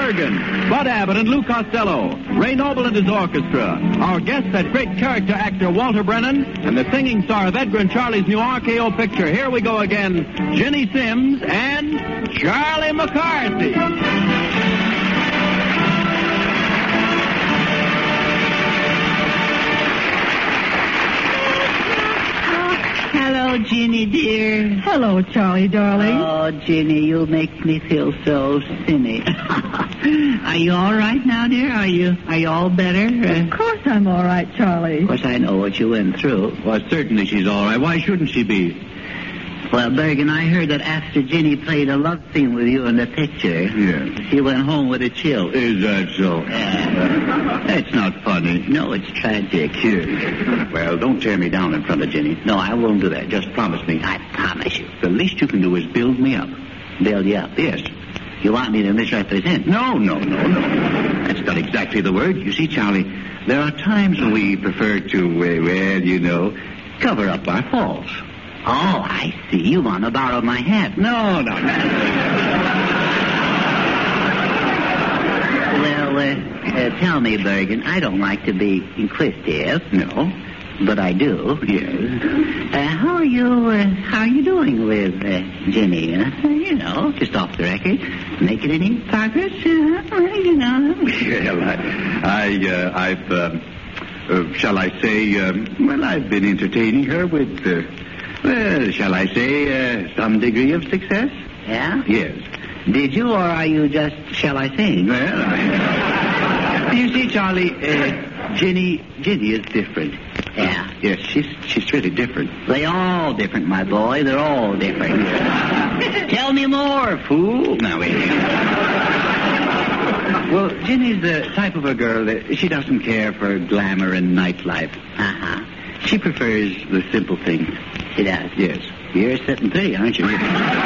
Bergen, Bud Abbott and Lou Costello, Ray Noble and his orchestra. Our guests, that great character actor Walter Brennan, and the singing star of Edgar and Charlie's new RKO picture. Here we go again, Ginny Simms and Charlie McCarthy. Hello, Ginny, dear. Hello, Charlie, darling. Oh, Ginny, you make me feel so silly. Are you all right now, dear? Are you all better? Of course I'm all right, Charlie. Of course, I know what you went through. Well, certainly she's all right. Why shouldn't she be? Well, Bergen, I heard that after Ginny played a love scene with you in the picture, Yes. she went home with a chill. Is that so? That's not funny. No, it's tragic. Well, don't tear me down in front of Ginny. No, I won't do that. Just promise me. I promise you. The least you can do is build me up. Build you up. Yes. You want me to misrepresent? No. That's not exactly the word. You see, Charlie, there are times when we prefer to, cover up our faults. Oh, I see. You want to borrow my hat. No. Well, tell me, Bergen, I don't like to be inquisitive. No. But I do. Yes. How are you doing with Ginny? Just off the record. Making any progress? Well, shall I say, I've been entertaining her with, shall I say, some degree of success? Yeah? Yes. Did you, or are you just, shall I sing? Well, you see, Charlie, Ginny is different. Yeah. Yes, she's really different. They're all different, my boy. They're all different. Tell me more, fool. Now, wait. Well, Ginny's the type of a girl that she doesn't care for glamour and nightlife. Uh-huh. She prefers the simple things. She does? Yes. You're sitting pretty, aren't you? Well,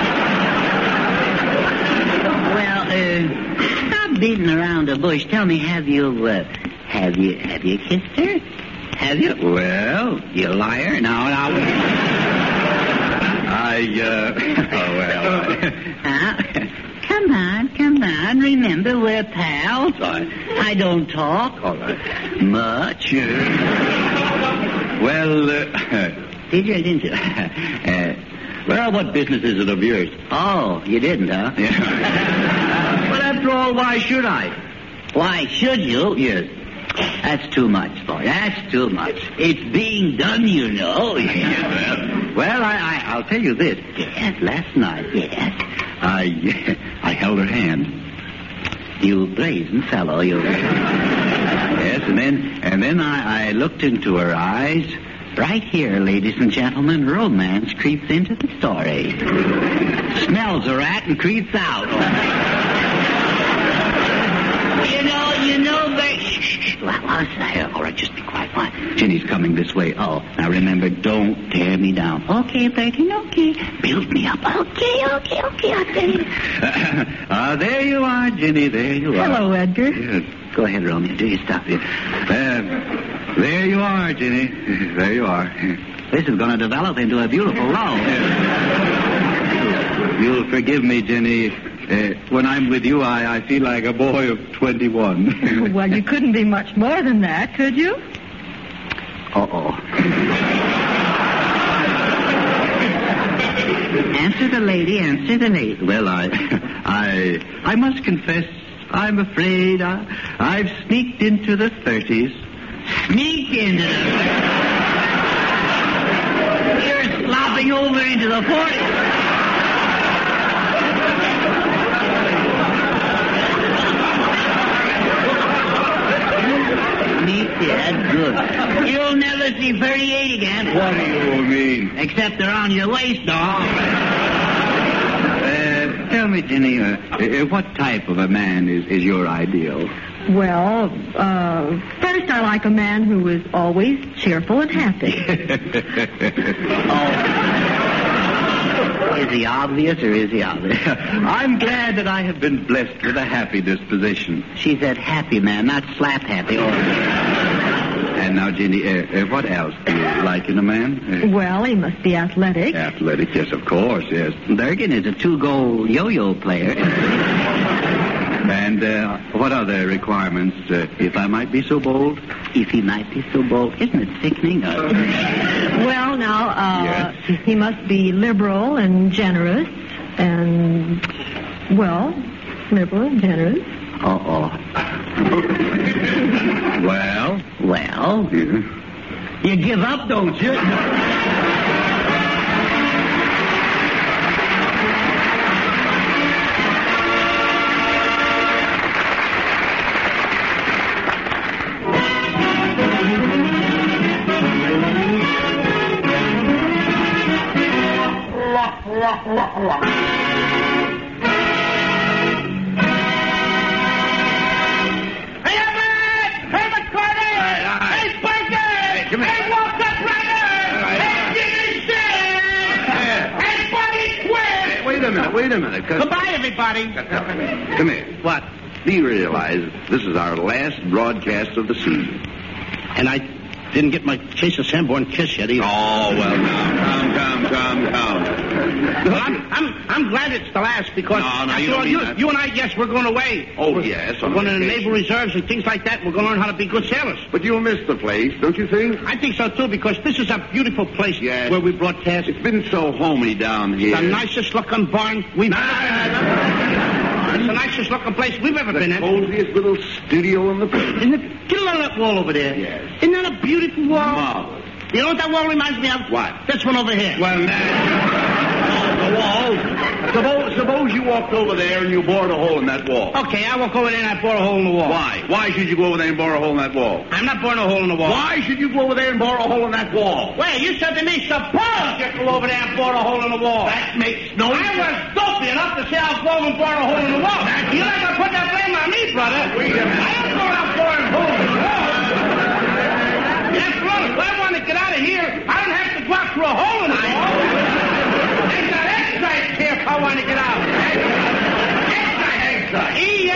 stop beating around the bush. Tell me, have you kissed her? Have you? Well, You liar. Now. Come on. Remember, we're pals. I don't talk. All right. Much. Well, Did you or didn't you? well, what business is it of yours? Oh, you didn't, huh? Yeah. But after all, why should I? Why should you? Yes. That's too much, boy. That's too much. It's being done, you know. Well, I'll tell you this. Yes, last night, yes. I held her hand. You brazen fellow, you. Yes, and then I looked into her eyes. Right here, ladies and gentlemen, romance creeps into the story. Smells a rat and creeps out. You know, shh. What was that? All right, just be quiet. Fine. Ginny's coming this way. Oh. Now remember, don't tear me down. Okay, Bergen, okay. Build me up. Okay, I'll tell you. There you are, Ginny, there you are. Hello, Edgar. Yes. Go ahead, Romeo. Do your stuff here. There you are, Ginny. There you are. This is going to develop into a beautiful love. You'll forgive me, Ginny. When I'm with you, I feel like a boy of 21. Well, you couldn't be much more than that, could you? Uh-oh. Answer the lady. Well, I must confess, I'm afraid I've sneaked into the 30s. Sneak into the... You're slopping over into the 40s. Yeah, good. You'll never see 38 again. What do you mean? Except around your waist, dog. Tell me, Ginny, what type of a man is your ideal? Well, first I like a man who is always cheerful and happy. Is he obvious or is he obvious? I'm glad that I have been blessed with a happy disposition. She said happy man, not slap happy. And now, Ginny, what else do you like in a man? Well, he must be athletic. Athletic, yes, of course, yes. Bergen is a 2-goal yo-yo player. And what other requirements, if I might be so bold? If he might be so bold, isn't it sickening? Well, now, Yes. he must be liberal and generous and, well, liberal and generous. Uh-oh. Well? Well, Yeah. you give up, don't you? Hey, Everett! Hey, McCarty! Hey, Spiker! come here. Hey, Walter Brother! Hey, Jimmy Shin! Hey, Buddy Quinn! Wait a minute. Goodbye, everybody. Come here. What? Do you realize this is our last broadcast of the season? And I didn't get my case of Sanborn kiss yet either. Oh, well, now, come. Well, I'm glad it's the last because No, after you don't all, mean that. you and I, yes, we're going away. Oh, We're- yes, We're on going to the vacation. naval reserves and things like that. We're going to learn how to be good sailors. But you'll miss the place, don't you think? I think so, too, because this is a beautiful place Yes. where we broadcast. It's been so homey down here. The nicest looking barn we've ever been in. It's the nicest looking place we've ever been The in. coziest little studio in the place. Isn't it? Get a look at that wall over there. Yes. Isn't that a beautiful wall? Marvelous. You know what that wall reminds me of? What? This one over here. Well, the wall. Suppose you walked over there and you bored a hole in that wall. Okay, I walk over there and I bore a hole in the wall. Why? Why should you go over there and bore a hole in that wall? I'm not boring a hole in the wall. Why should you go over there and bore a hole in that wall? Well, you said to me, suppose you go over there and bore a hole in the wall. That makes no I sense. was dopey enough to say I'll go over and bore a hole in the wall. You're not going to put that blame on me, brother. Wait a minute. I don't go out boring holes in the wall. After all, if I want to get out of here, I don't have to go out through a hole in the wall. There's that exercise here if I want to get out. Exercise.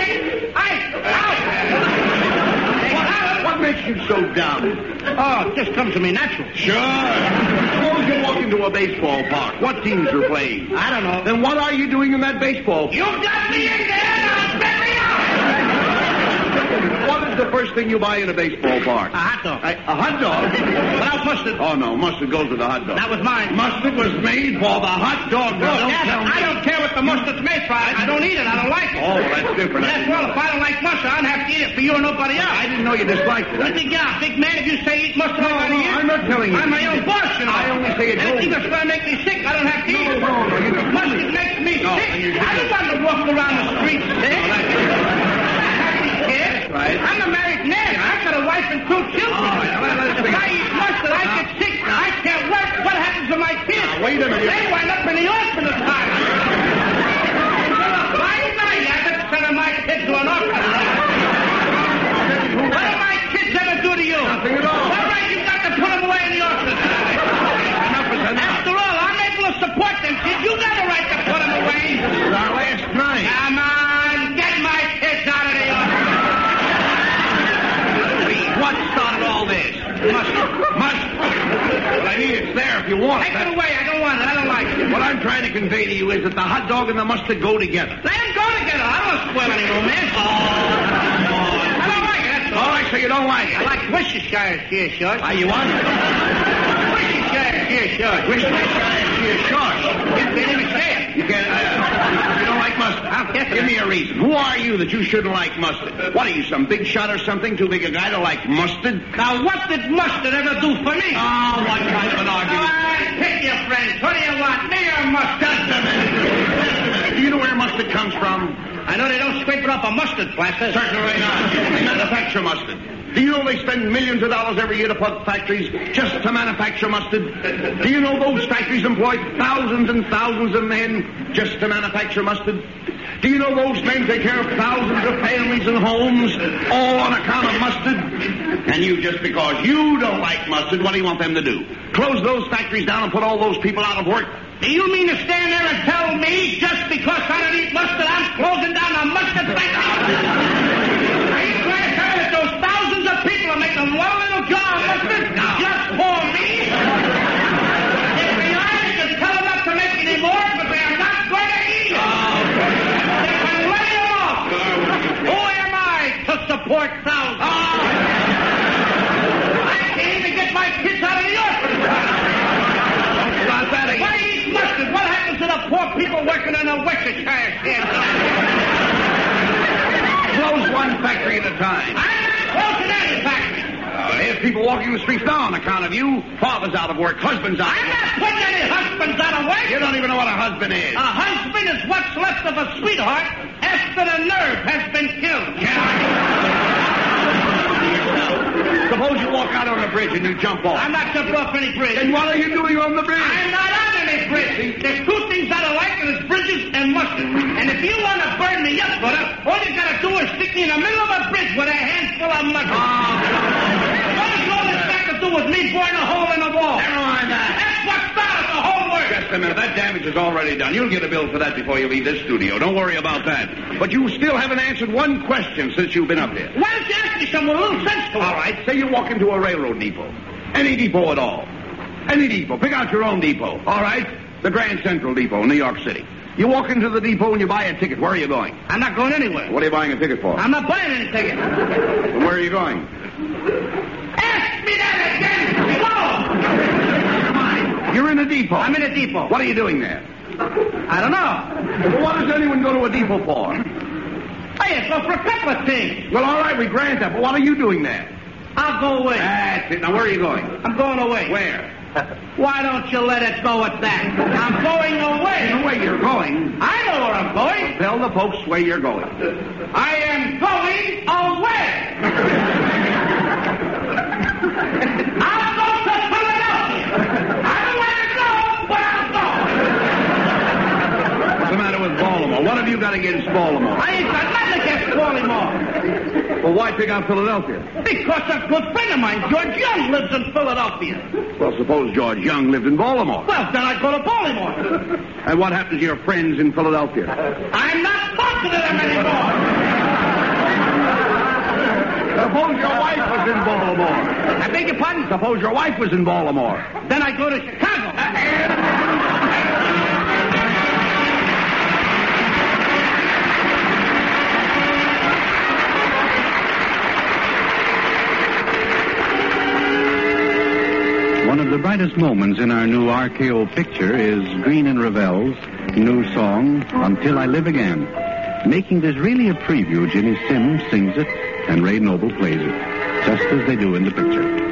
E-A-I. What makes you so down? Oh, it just comes to me natural. Sure. Suppose you walk into a baseball park. What teams are playing? I don't know. Then what are you doing in that baseball park? You got me in there, now spit me out! What is the first thing you buy in a baseball park? A hot dog. A hot dog? Without mustard. Oh, no. Mustard goes with the hot dog. That was mine. Mustard was made for the hot dog. Now, Look, don't Dad, tell me. I don't care what the mustard's made for. I don't eat it. I don't like it. Oh, that's different. That's well, if I don't like mustard, I don't have to eat it for you or nobody else. I didn't know you disliked it. You think you're a big man if you say eat mustard? No, I gotta no, eat it? I'm not telling you. I'm my own boss, you know. I only say it Anything goes. that's going to make me sick, I don't have to eat it. No, you don't. Mustard makes me No, sick. and you I don't want to walk around the streets sick. That's right. I'm a married man. I've got a wife and 2 children. All right, let's If think. I eat mustard, I get sick. I can't work. What happens to my kids? Now, wait a minute. They wind up in the orphan asylum. Why not? I could send my kids to an orphan asylum. What do my kids ever do to you? Nothing at all. All right, you've got to put them away in the orphan asylum. Enough is enough. After all, I'm able to support them kids. You got a right to put them away. This is our last night. Come on, get my kids out of the orphan. What started all this? Mustard. Well, I mean, it's there if you want it. Take it away. I don't want it. I don't like it. What I'm trying to convey to you is that the hot dog and the mustard go together. Let them go together. I don't want to spoil any romance. I don't like it, that's all. All right, so you don't like it. I like Worcestershire sheer shorts. Are you on? Worcestershire sheer shorts. Worcestershire shorts. Yes, they didn't say it. You can't. You don't like mustard. I'll get Give me a reason. Who are you that you shouldn't like mustard? What are you, some big shot or something? Too big a guy to like mustard? Now, what did mustard ever do for me? Oh, what kind of an All argument? right, pick your friends. What do you want, me or mustard? Do you know where mustard comes from? I know they don't scrape it off a mustard plaster. Certainly not. They manufacture mustard. Do you know they spend millions of dollars every year to put factories just to manufacture mustard? Do you know those factories employ thousands and thousands of men just to manufacture mustard? Do you know those men take care of thousands of families and homes all on account of mustard? And you, just because you don't like mustard, what do you want them to do? Close those factories down and put all those people out of work? Do you mean to stand there and tell me just because I don't eat mustard, I'm closing down a mustard factory? Are you trying to tell me that those thousands of people are making one little jar of mustard just for me? If they are, you can tell them not to make any more, but they are not going to eat it. They can lay them off. Who time. I'm not closing any factory. There's people walking the streets now on account of you. Father's out of work. Husband's out of I'm work. not putting any husbands out of work. You don't even know what a husband is. A husband is what's left of a sweetheart after the nerve has been killed. Suppose you walk out on the bridge and you jump off. I'm not jumping off any bridge. Then what are you doing on the bridge? I'm not on any bridge. There's two things I don't like, and it's bridges and mustard. And if you want to burn me up, brother, all you got to do is stick me in the middle of a bridge with a handful of mustard. What has all this got to do with me boring a hole in the wall? Never mind that. That's what started the whole work. Just a minute. That damage is already done. You'll get a bill for that before you leave this studio. Don't worry about that. But you still haven't answered one question since you've been up here. Why don't you ask me something with a little sense to it? All right. Say you walk into a railroad depot. Any depot at all. Any depot. Pick out your own depot. All right? The Grand Central Depot in New York City. You walk into the depot and you buy a ticket. Where are you going? I'm not going anywhere. What are you buying a ticket for? I'm not buying any ticket. And where are you going? Ask me that again. Go! You're in a depot. I'm in a depot. What are you doing there? I don't know. Well, what does anyone go to a depot for? I go for a couple of things. Well, all right, we grant that, but what are you doing there? I'll go away. That's it. Now, where are you going? I'm going away. Where? Why don't you let it go at that? I'm going away. The way you're going. I know where I'm going. Tell the folks where you're going. I am going away. I'll go to Philadelphia. I don't want to go, but I'll go. What's the matter with Baltimore? What have you got against Baltimore? I ain't got nothing against Baltimore. Well, why pick out Philadelphia? Because a good friend of mine, George Young, lives in Philadelphia. Well, suppose George Young lived in Baltimore. Well, then I'd go to Baltimore. And what happened to your friends in Philadelphia? I'm not talking to them anymore. Suppose your wife was in Baltimore. I beg your pardon? Suppose your wife was in Baltimore. Then I go to Chicago. One of the brightest moments in our new RKO picture is Green and Ravel's new song, Until I Live Again. Making this really a preview, Jimmy Sims sings it and Ray Noble plays it, just as they do in the picture.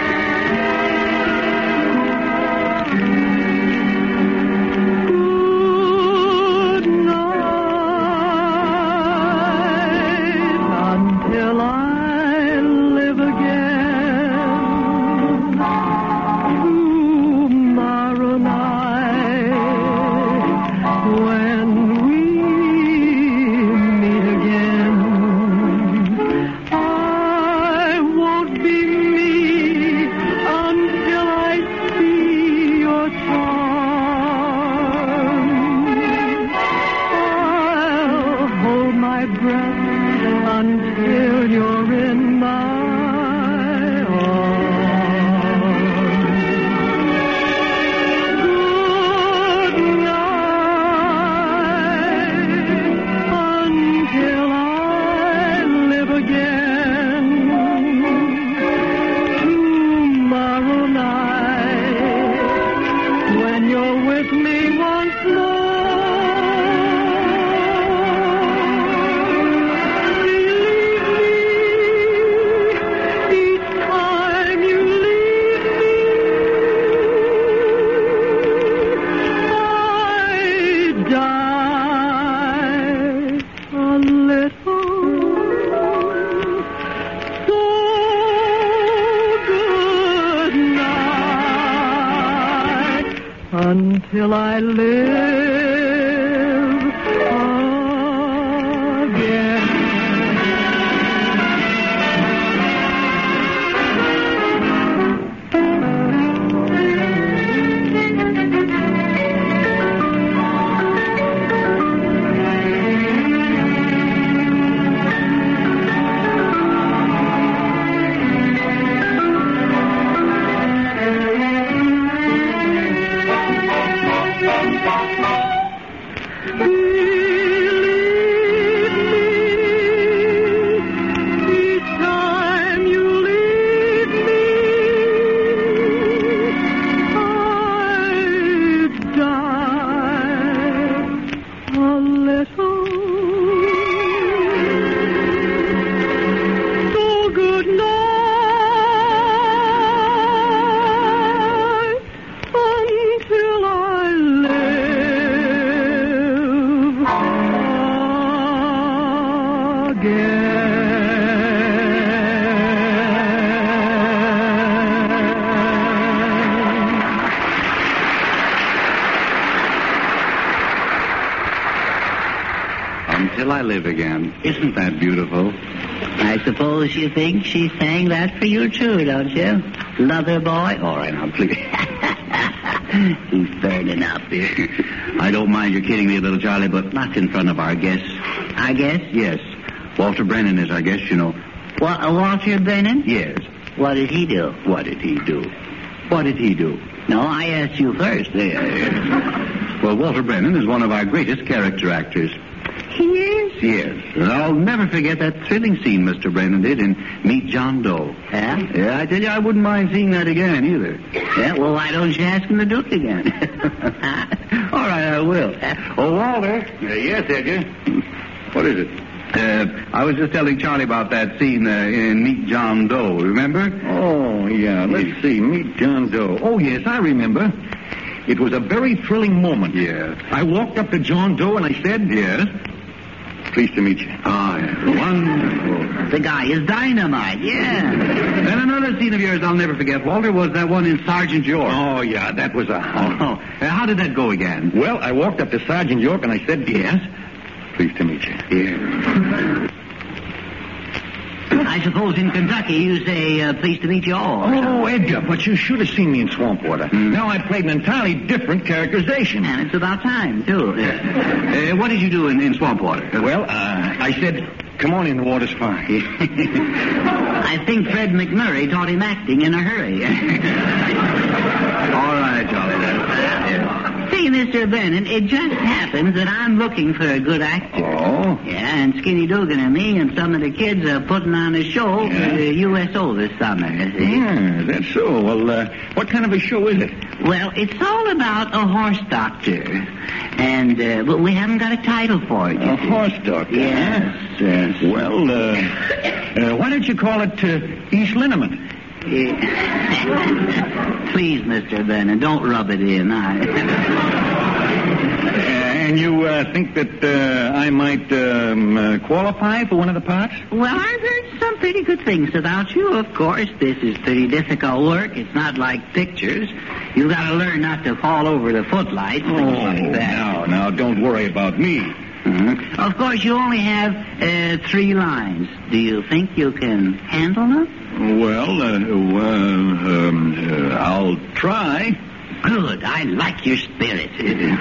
Until I live again. will I live again. Isn't that beautiful? I suppose you think she sang that for you, too, don't you? Lover boy? All right, now, please. He's burning up here. I don't mind your kidding me, little Charlie, but not in front of our guests. I guess? Yes. Walter Brennan is our guest, you know. What, Walter Brennan? Yes. What did he do? What did he do? What did he do? No, I asked you first. Well, Walter Brennan is one of our greatest character actors. He is? Yes. And I'll never forget that thrilling scene Mr. Brennan did in Meet John Doe. Yeah? Yeah, I tell you, I wouldn't mind seeing that again, either. Yeah, well, why don't you ask him to do it again? All right, I will. Oh, Walter. Yes, Edgar? What is it? I was just telling Charlie about that scene in Meet John Doe, remember? Oh, yeah. Let's see. Meet John Doe. Oh, yes, I remember. It was a very thrilling moment. Yes. I walked up to John Doe and I said... Yes? Pleased to meet you. Oh, yeah. Wonderful. The guy is dynamite, yeah. And another scene of yours I'll never forget, Walter, was that one in Sergeant York. Oh, yeah, that was a... How did that go again? Well, I walked up to Sergeant York and I said... Yes? Pleased to meet you. Yeah. I suppose in Kentucky you say, pleased to meet you all. Oh, Edgar, but you should have seen me in Swampwater. Now I played an entirely different characterization. And it's about time, too. What did you do in Swampwater? Well, I said, come on in, the water's fine. I think Fred McMurray taught him acting in a hurry. All right, Charlie. See, Mr. Brennan, it just happens that I'm looking for a good actor. Oh? Yeah, and Skinny Dugan and me and some of the kids are putting on a show for the USO this summer, you see. Yeah, that's so. Well, what kind of a show is it? Well, it's all about a horse doctor. And, but we haven't got a title for it. A horse doctor? Yes. Yes. Well, why don't you call it East Liniment? Please, Mr. Brennan, don't rub it in. And you think that I might qualify for one of the parts? Well, I've heard some pretty good things about you, of course. This is pretty difficult work. It's not like pictures. You've got to learn not to fall over the footlights. Things like that. Now, don't worry about me. Mm-hmm. Of course, you only have 3 lines. Do you think you can handle them? Well, I'll try. Good. I like your spirit.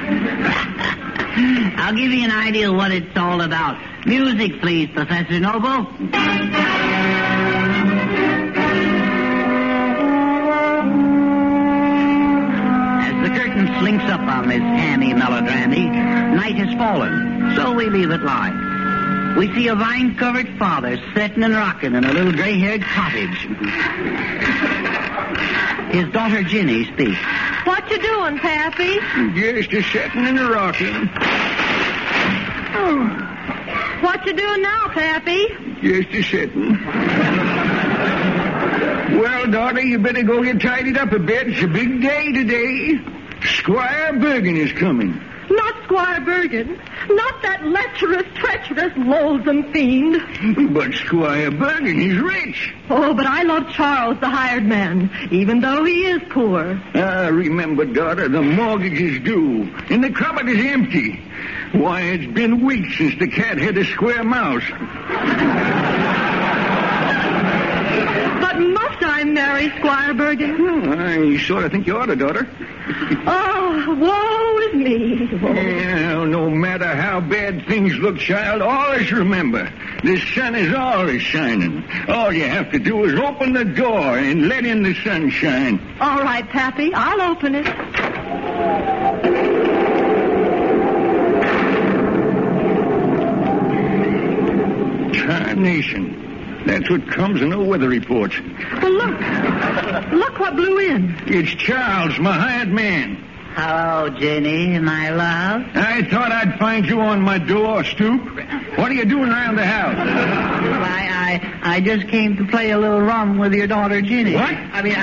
I'll give you an idea of what it's all about. Music, please, Professor Noble. As the curtain slinks up on this hammy melodrammy, night has fallen, so we leave it lie. We see a vine-covered father sitting and rocking in a little gray-haired cottage. His daughter Ginny speaks. What you doing, Pappy? Just a sitting and a rocking. Oh. What you doing now, Pappy? Just a sitting. Well, daughter, you better go get tidied up a bit. It's a big day today. Squire Bergen is coming. Not Squire Bergen. Not that lecherous, treacherous, loathsome fiend. But Squire Bergen is rich. Oh, but I love Charles, the hired man, even though he is poor. Remember, daughter, the mortgage is due, and the cupboard is empty. Why, it's been weeks since the cat had a square mouse. But must I marry Squire Bergen? I sort of think you ought to, daughter. Oh, woe is me. Well, no matter how bad things look, child, always remember, the sun is always shining. All you have to do is open the door and let in the sunshine. All right, Pappy, I'll open it. Tarnation. That's what comes in the weather reports. Well, look. Look what blew in. It's Charles, my hired man. Hello, Jenny, my love. I thought I'd find you on my door stoop. What are you doing around the house? Well, I just came to play a little rum with your daughter, Jenny. What? I mean,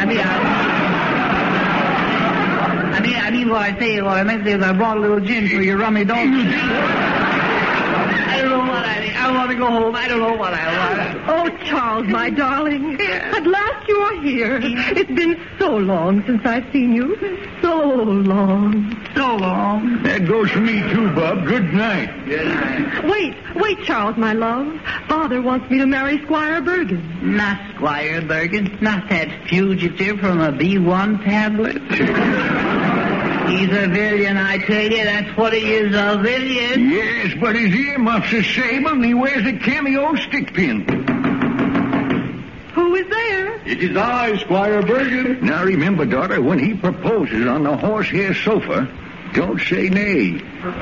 what I say, well, I meant is I brought a little gin for your rummy dog. know what I think. I want to go home. I don't know what I want. Oh, Charles, my darling. At last you are here. It's been so long since I've seen you. So long. So long. That goes for me, too, Bob. Good night. Good night. Wait, Charles, my love. Father wants me to marry Squire Bergen. Not Squire Bergen. Not that fugitive from a B1 tablet. He's a villain, I tell you. That's what he is, a villain. Yes, but his earmuffs are sable and he wears a cameo stick pin. Who is there? It is I, Squire Bergen. Now remember, daughter, when he proposes on the horsehair sofa, don't say nay.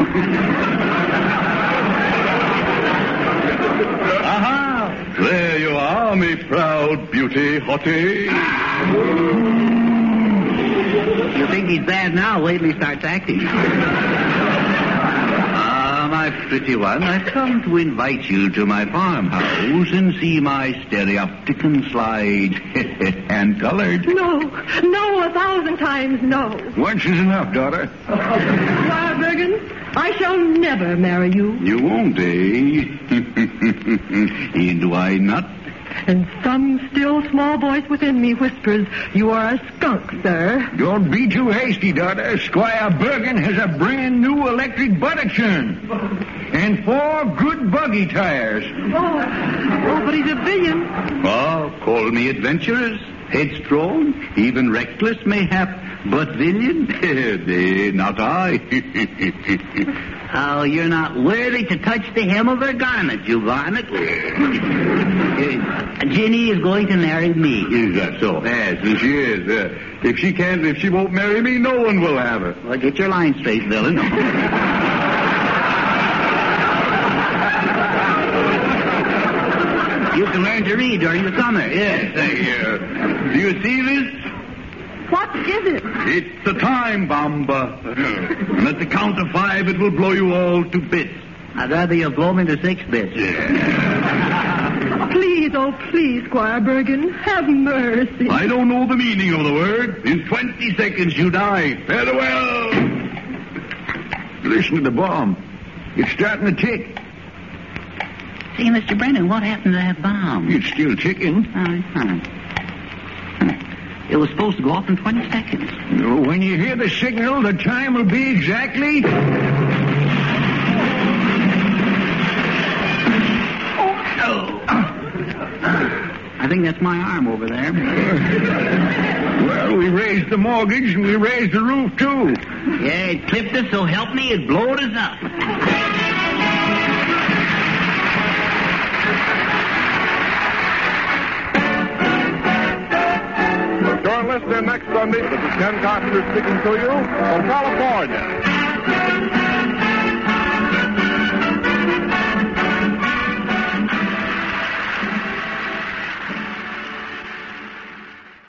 Aha! There you are, me proud beauty, Hottie. You think he's bad now? Wait till he starts acting. My pretty one, I've come to invite you to my farmhouse and see my stereopticon slide. And colored. No, 1,000 times no. Once is enough, daughter. Squire Bergen, I shall never marry you. You won't, eh? Do I not? And some still small voice within me whispers, you are a skunk, sir. Don't be too hasty, daughter. Squire Bergen has a brand new electric butter churn. And 4 good buggy tires. Oh, but he's a villain. Oh, call me adventurous, headstrong, even reckless, mayhap, but villain? Not I. Oh, you're not worthy to touch the hem of her garment, you varmint. Ginny is going to marry me. Is that so? Yes, she is. If she won't marry me, no one will have her. Well, get your line straight, villain. You can learn to read during the summer. Yes, thank you. Do you see this? What is it? It's a time bomb. And at the count of 5, it will blow you all to bits. I'd rather you blow me to 6 bits. Please, oh please, Squire Bergen, have mercy. I don't know the meaning of the word. In 20 seconds you die. Farewell. Listen to the bomb. It's starting to tick. See, Mr. Brennan, what happened to that bomb? It's still ticking. It was supposed to go off in 20 seconds. When you hear the signal, the time will be exactly... I think that's my arm over there. Well, we raised the mortgage and we raised the roof, too. Yeah, it clipped us, so help me, it blowed us up. Join listener next Sunday. This is Ken Carpenter speaking to you from California.